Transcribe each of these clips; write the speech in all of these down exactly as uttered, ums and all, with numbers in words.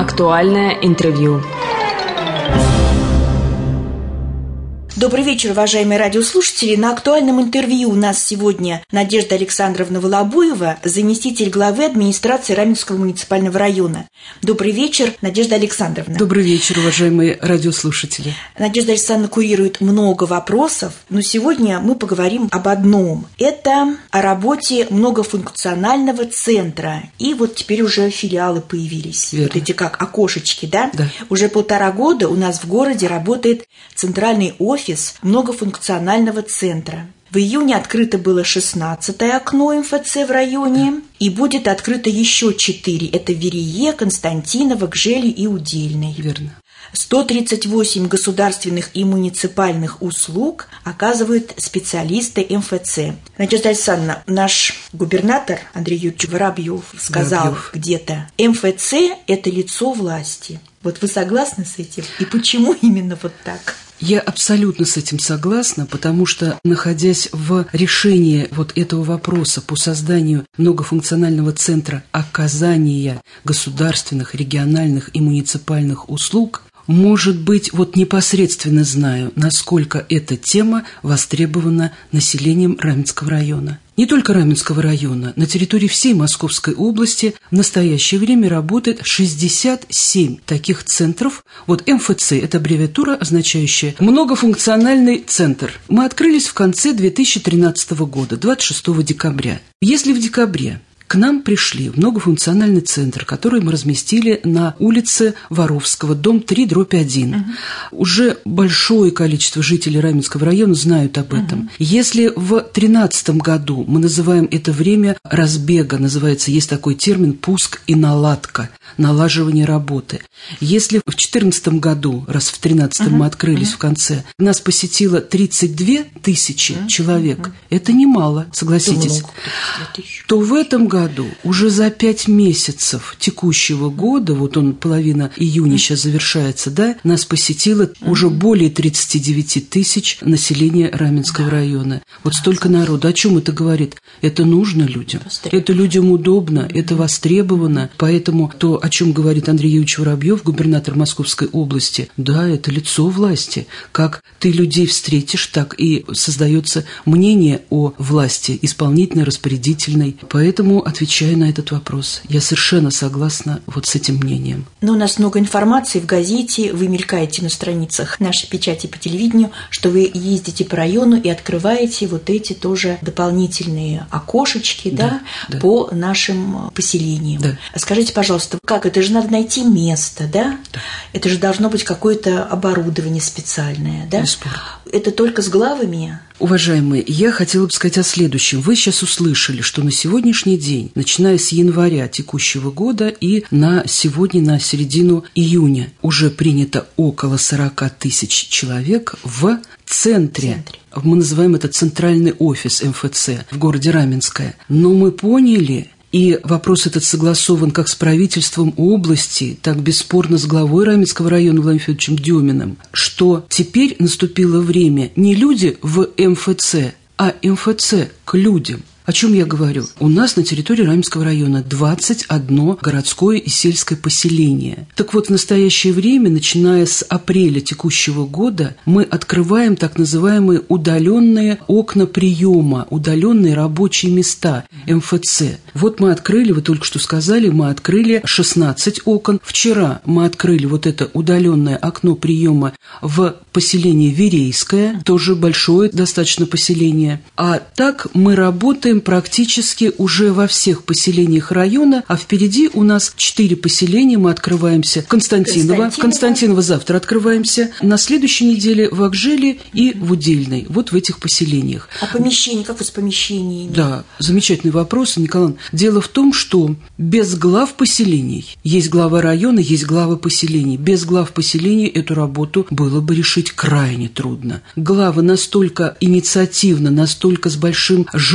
Актуальное интервью. Добрый вечер, уважаемые радиослушатели. На актуальном интервью у нас сегодня Надежда Александровна Волобуева, заместитель главы администрации Раменского муниципального района. Добрый вечер, Надежда Александровна. Добрый вечер, уважаемые радиослушатели. Надежда Александровна курирует много вопросов, но сегодня мы поговорим об одном. Это о работе многофункционального центра. И вот теперь уже филиалы появились. Верно. Вот эти как окошечки, да? Да. Уже полтора года у нас в городе работает центральный офис многофункционального центра. В июне открыто было шестнадцатое окно эм эф цэ в районе, и будет открыто еще четыре. Это Верие, Константиново, Гжели и Удельный. Верно. сто тридцать восемь государственных и муниципальных услуг оказывают специалисты эм эф цэ. Надежда Александровна, наш губернатор Андрей Юрьевич Воробьев сказал Воробьев. где-то: эм эф цэ – это лицо власти. Вот вы согласны с этим? И почему именно вот так? Я абсолютно с этим согласна, потому что, находясь в решении вот этого вопроса по созданию многофункционального центра оказания государственных, региональных и муниципальных услуг, может быть, вот непосредственно знаю, насколько эта тема востребована населением Раменского района. Не только Раменского района, на территории всей Московской области в настоящее время работает шестьдесят семь таких центров. Вот эм эф цэ – это аббревиатура, означающая многофункциональный центр. Мы открылись в конце две тысячи тринадцатого года, двадцать шестого декабря. Если в декабре к нам пришли в многофункциональный центр, который мы разместили на улице Воровского, дом три, дробь один. Угу. Уже большое количество жителей Раменского района знают об этом. Угу. Если в две тысячи тринадцатом году мы называем это время разбега, называется, есть такой термин «пуск и наладка», налаживание работы. Если в две тысячи четырнадцатом году, раз в две тысячи тринадцатом угу. мы открылись угу. в конце, нас посетило тридцать две тысячи угу. человек, угу. это немало, согласитесь, то в этом году году, уже за пять месяцев текущего года, вот он, половина июня сейчас завершается, да, нас посетило mm-hmm. уже более тридцать девять тысяч населения Раменского района. Вот столько народу. О чем это говорит? Это нужно людям. Это людям удобно, mm-hmm. это востребовано. Поэтому то, о чем говорит Андрей Юрьевич Воробьев, губернатор Московской области, да, это лицо власти. Как ты людей встретишь, так и создается мнение о власти, исполнительной, распорядительной. Поэтому отвечаю на этот вопрос. Я совершенно согласна вот с этим мнением. Но у нас много информации в газете, вы мелькаете на страницах нашей печати по телевидению, что вы ездите по району и открываете вот эти тоже дополнительные окошечки, да, да, да. по нашим поселениям. Да. Скажите, пожалуйста, как это же надо найти место, да? Да. Это же должно быть какое-то оборудование специальное, да? Бесспорно. Это только с главами? Уважаемые, я хотела бы сказать о следующем. Вы сейчас услышали, что на сегодняшний день, начиная с января текущего года и на сегодня, на середину июня, уже принято около сорок тысяч человек в центре. центре. Мы называем это центральный офис эм эф цэ в городе Раменское. Но мы поняли... И вопрос этот согласован как с правительством области, так бесспорно с главой Раменского района Владимиром Федоровичем Деминым, что теперь наступило время не люди в эм эф цэ, а эм эф цэ к людям. О чем я говорю? У нас на территории Раменского района двадцать одно городское и сельское поселение. Так вот, в настоящее время, начиная с апреля текущего года, мы открываем так называемые удаленные окна приема, удаленные рабочие места эм эф цэ. Вот мы открыли, вы только что сказали, мы открыли шестнадцать окон. Вчера мы открыли вот это удаленное окно приема в поселении Верейское, тоже большое достаточно поселение. А так мы работаем практически уже во всех поселениях района, а впереди у нас четыре поселения, мы открываемся в Константиново, Константиново. В Константиново завтра открываемся, на следующей неделе в Акжеле и в Удельной, вот в этих поселениях. А помещение, как вы с помещениями? Да, замечательный вопрос, Николай. Дело в том, что без глав поселений, есть глава района, есть главы поселений, без глав поселений эту работу было бы решить крайне трудно. Главы настолько инициативно, настолько с большим желанием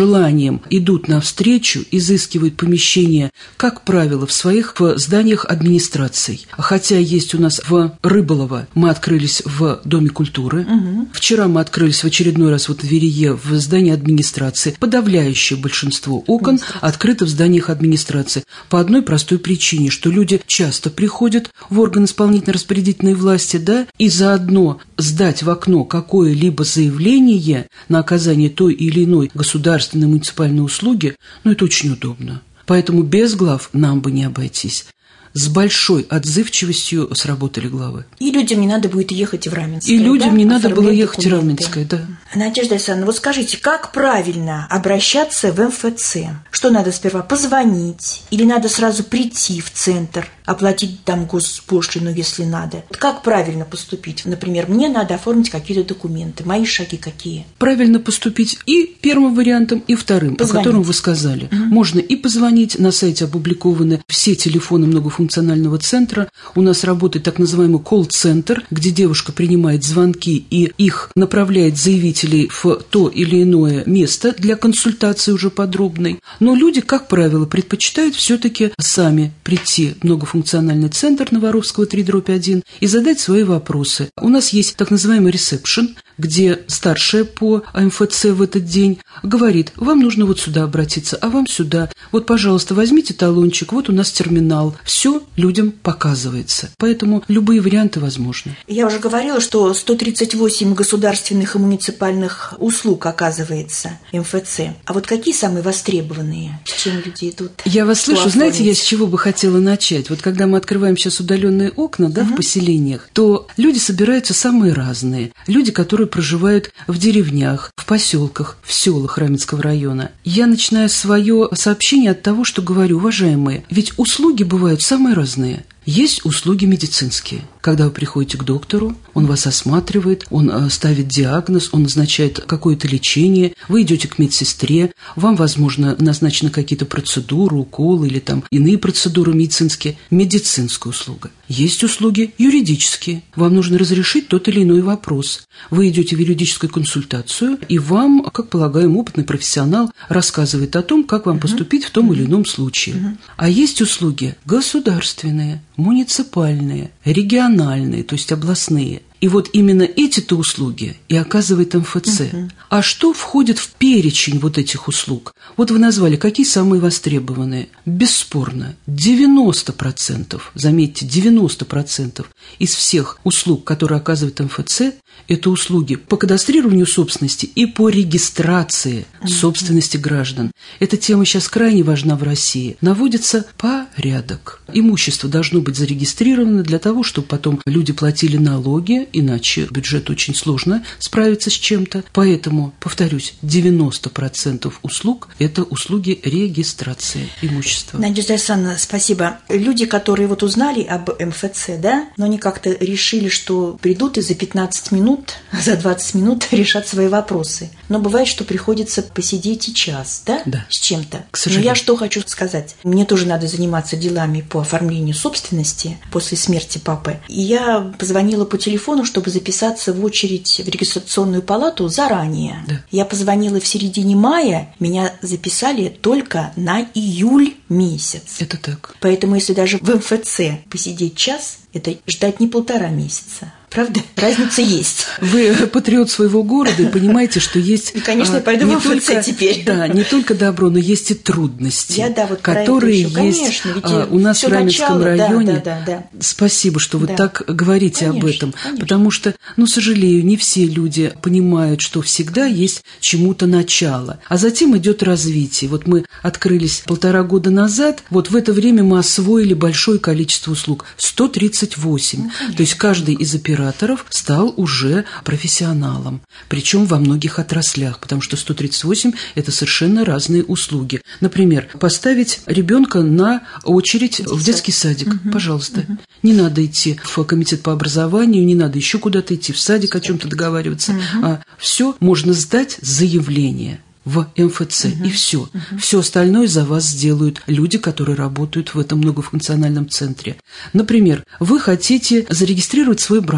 желанием идут навстречу, изыскивают помещения, как правило, в своих в зданиях администраций. Хотя есть у нас в Рыболово, мы открылись в Доме культуры. Угу. Вчера мы открылись в очередной раз вот в Верее в здании администрации. Подавляющее большинство окон открыто в зданиях администрации. По одной простой причине, что люди часто приходят в орган исполнительно-распорядительной власти, да, и заодно сдать в окно какое-либо заявление на оказание той или иной государственной муниципальной услуги, ну, это очень удобно. Поэтому без глав нам бы не обойтись. С большой отзывчивостью сработали главы. И людям не надо будет ехать в Раменское. И людям да? не надо было ехать документы. в Раменское, да. Надежда Александровна, вот скажите, как правильно обращаться в эм эф цэ? Что надо сперва, позвонить? Или надо сразу прийти в центр, оплатить там госпошлину, если надо? Как правильно поступить? Например, мне надо оформить какие-то документы. Мои шаги какие? Правильно поступить и первым вариантом, и вторым, позвонить. О котором вы сказали. Угу. Можно и позвонить, на сайте опубликованы все телефоны многофункциональных функционального центра. У нас работает так называемый колл-центр, где девушка принимает звонки и их направляет заявителей в то или иное место для консультации уже подробной. Но люди, как правило, предпочитают все-таки сами прийти в многофункциональный центр на Воровского три дробь один и задать свои вопросы. У нас есть так называемый ресепшн, где старшая по эм эф цэ в этот день говорит: вам нужно вот сюда обратиться, а вам сюда. Вот, пожалуйста, возьмите талончик, вот у нас терминал. Все людям показывается. Поэтому любые варианты возможны. Я уже говорила, что сто тридцать восемь государственных и муниципальных услуг оказывается эм эф цэ. А вот какие самые востребованные? С чем люди идут? Я вас слышу. Оформить? Знаете, я с чего бы хотела начать? Вот когда мы открываем сейчас удаленные окна, да, угу. в поселениях, то люди собираются самые разные. Люди, которые проживают в деревнях, в поселках, в селах Раменского района. Я начинаю свое сообщение от того, что говорю: уважаемые, ведь услуги бывают самые разные. Есть услуги медицинские. Когда вы приходите к доктору, он вас осматривает, он ставит диагноз, он назначает какое-то лечение, вы идете к медсестре, вам, возможно, назначены какие-то процедуры, уколы или там иные процедуры медицинские. Медицинская услуга. Есть услуги юридические. Вам нужно разрешить тот или иной вопрос. Вы идете в юридическую консультацию, и вам, как полагаем, опытный профессионал рассказывает о том, как вам поступить в том или ином случае. А есть услуги государственные, муниципальные, региональные, то есть областные. И вот именно эти-то услуги и оказывает эм эф цэ. Uh-huh. А что входит в перечень вот этих услуг? Вот вы назвали, какие самые востребованные. Бесспорно, девяносто процентов, заметьте, девяносто процентов из всех услуг, которые оказывает эм эф цэ, это услуги по кадастрированию собственности и по регистрации uh-huh. собственности граждан. Эта тема сейчас крайне важна в России. Наводится порядок. Имущество должно быть зарегистрировано для того, чтобы потом люди платили налоги, иначе бюджету очень сложно справиться с чем-то. Поэтому, повторюсь, девяносто процентов услуг – это услуги регистрации имущества. Надежда Александровна, спасибо. Люди, которые вот узнали об эм эф цэ, да, но они как-то решили, что придут и за пятнадцать минут, за двадцать минут решат свои вопросы. Но бывает, что приходится посидеть и час, да, да. с чем-то. К сожалению. Но я что хочу сказать. Мне тоже надо заниматься делами по оформлению собственности после смерти папы. И я позвонила по телефону, чтобы записаться в очередь в регистрационную палату заранее. Да. Я позвонила в середине мая, меня записали только на июль месяц. Это так. Поэтому если даже в эм эф цэ посидеть час, это ждать не полтора месяца. Правда? Разница есть. Вы патриот своего города и понимаете, что есть... И, конечно, я пойду в эм эф цэ теперь. Да, не только добро, но есть и трудности, я, да, вот которые есть конечно, ведь а, у нас в Раменском начало, районе. Да, да, да, да. Спасибо, что вы да. так говорите конечно, об этом. Конечно. Потому что, ну, сожалею, не все люди понимают, что всегда есть чему-то начало. А затем идет развитие. Вот мы открылись полтора года назад, вот в это время мы освоили большое количество услуг. сто тридцать восемь. Ну, то есть каждый из операторов стал уже профессионалом, причем во многих отраслях, потому что сто тридцать восемь – это совершенно разные услуги. Например, поставить ребенка на очередь детский в детский садик, угу. пожалуйста. Угу. Не надо идти в комитет по образованию, не надо еще куда-то идти, в садик о чем-то договариваться. Угу. А все можно сдать заявление в эм эф цэ, uh-huh. и все. Uh-huh. Все остальное за вас сделают люди, которые работают в этом многофункциональном центре. Например, вы хотите зарегистрировать свой брак.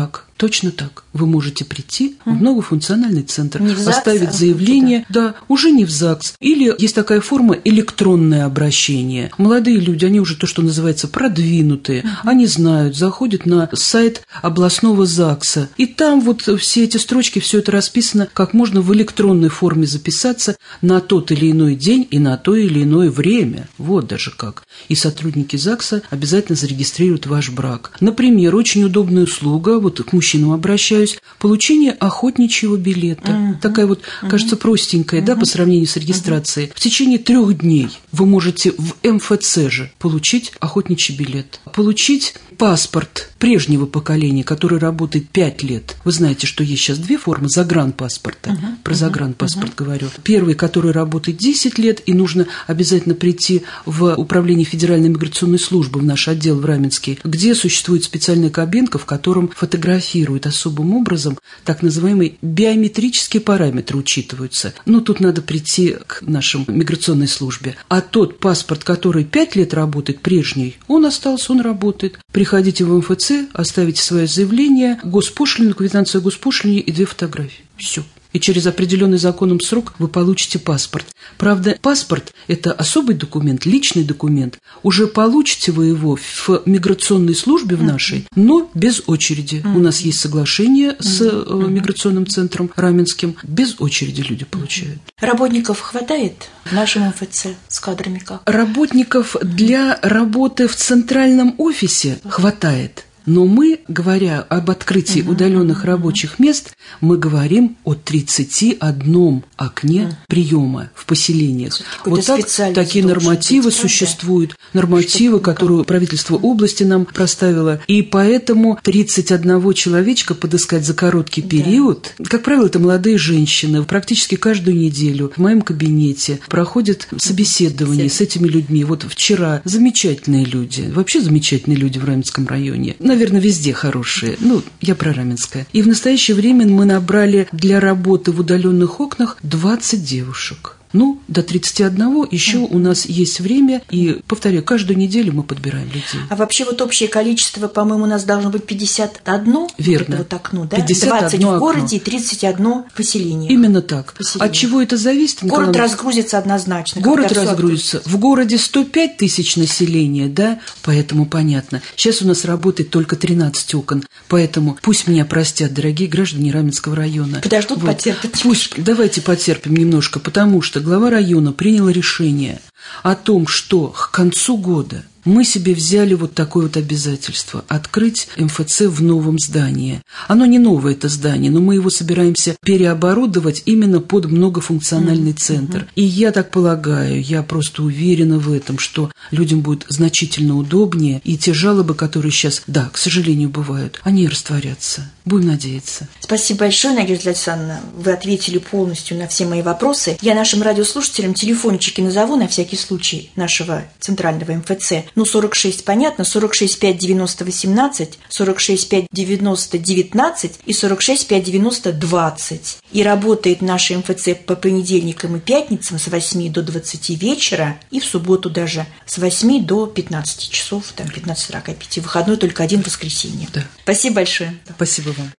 Точно так. Вы можете прийти в многофункциональный центр, не в ЗАГС, оставить а заявление, да, уже не в ЗАГС. Или есть такая форма электронное обращение. Молодые люди, они уже то, что называется продвинутые, uh-huh. они знают, заходят на сайт областного ЗАГСа, и там вот все эти строчки, все это расписано, как можно в электронной форме записаться на тот или иной день и на то или иное время. Вот даже как. И сотрудники ЗАГСа обязательно зарегистрируют ваш брак. Например, очень удобная услуга, вот к мужчинам обращаюсь, получение охотничьего билета. Uh-huh. Такая вот, uh-huh. кажется, простенькая, uh-huh. да, по сравнению с регистрацией. Uh-huh. В течение трех дней вы можете в эм эф цэ же получить охотничий билет, получить паспорт прежнего поколения, который работает пять лет. Вы знаете, что есть сейчас две формы загранпаспорта. Uh-huh. Про загранпаспорт uh-huh. говорю. Первый, который работает десять лет, и нужно обязательно прийти в управление Федеральной миграционной службы, в наш отдел в Раменске, где существует специальная кабинка, в котором фотографируют особым образом так называемые биометрические параметры учитываются. Но тут надо прийти к нашей миграционной службе. А тот паспорт, который пять лет работает, прежний, он остался, он работает. Приходите в эм эф цэ, оставите свое заявление, госпошлину, квитанцию о госпошлине и две фотографии. Все. И через определенный законом срок вы получите паспорт. Правда, паспорт – это особый документ, личный документ. Уже получите вы его в миграционной службе в нашей, но без очереди. У нас есть соглашение с миграционным центром Раменским. Без очереди люди получают. Работников хватает в нашем эм эф цэ с кадрами как? Работников для работы в центральном офисе хватает. Но мы, говоря об открытии uh-huh, удаленных uh-huh. рабочих мест, мы говорим о тридцати одном окне uh-huh. приема в поселениях. Вот так, такие нормативы быть, существуют, да? Нормативы, Чтобы которые как... правительство области нам проставило. И поэтому тридцать одного человечка подыскать за короткий период, да. Как правило, это молодые женщины, практически каждую неделю в моем кабинете проходят собеседование с этими людьми. Вот вчера замечательные люди, вообще замечательные люди в Раменском районе. Наверное, везде хорошие. Ну, я про Раменское. И в настоящее время мы набрали для работы в удаленных окнах двадцать девушек. Ну, до тридцати одного еще у нас есть время, и, повторяю, каждую неделю мы подбираем людей. А вообще вот общее количество, по-моему, у нас должно быть пятьдесят одно. Верно. Вот окно, да? пятьдесят одно двадцать в городе окно. И тридцать одно поселение. Именно так. Поселение. От чего это зависит? Город Николай... разгрузится однозначно. Город разгрузится. В городе сто пять тысяч населения, да? Поэтому понятно. Сейчас у нас работает только тринадцать окон. Поэтому пусть меня простят, дорогие граждане Раменского района. Подождут, вот. Потерпят. Пусть, давайте потерпим немножко, потому что глава района принял решение о том, что к концу года мы себе взяли вот такое вот обязательство – открыть эм эф цэ в новом здании. Оно не новое, это здание, но мы его собираемся переоборудовать именно под многофункциональный mm-hmm. центр. И я так полагаю, я просто уверена в этом, что людям будет значительно удобнее, и те жалобы, которые сейчас, да, к сожалению, бывают, они растворятся. Будем надеяться. Спасибо большое, Надежда Александровна. Вы ответили полностью на все мои вопросы. Я нашим радиослушателям телефончики назову на всякий случай нашего центрального эм эф цэ. Ну, сорок шесть, понятно, сорок шесть пять девяносто восемнадцать, сорок шесть пять девяносто девятнадцать и сорок шесть пять девяносто двадцать. И работает наш эм эф цэ по понедельникам и пятницам с восьми до двадцати вечера, и в субботу даже с восьми до пятнадцати часов, там пятнадцать сорок пять. Выходной только один воскресенье. Да. Спасибо большое. Спасибо вам.